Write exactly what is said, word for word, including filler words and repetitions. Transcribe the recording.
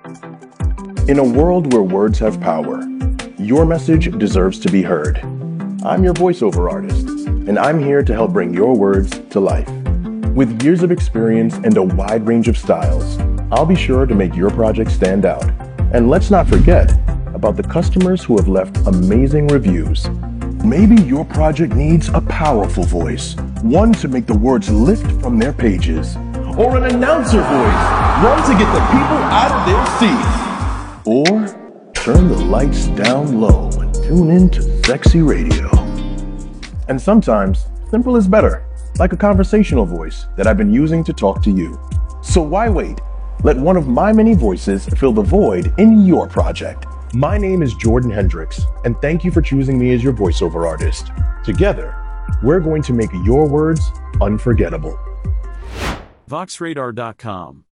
In a world where words have power, your message deserves to be heard. I'm your voiceover artist, and I'm here to help bring your words to life. With years of experience and a wide range of styles, I'll be sure to make your project stand out. And let's not forget about the customers who have left amazing reviews. Maybe your project needs a powerful voice, one to make the words lift from their pages, or an announcer voice, one to get the people out of their seats, or turn the lights down low and tune in to sexy radio. And sometimes, simple is better, like a conversational voice that I've been using to talk to you. So why wait? Let one of my many voices fill the void in your project. My name is Jordan Hendricks, and thank you for choosing me as your voiceover artist. Together, we're going to make your words unforgettable. Vox Radar dot com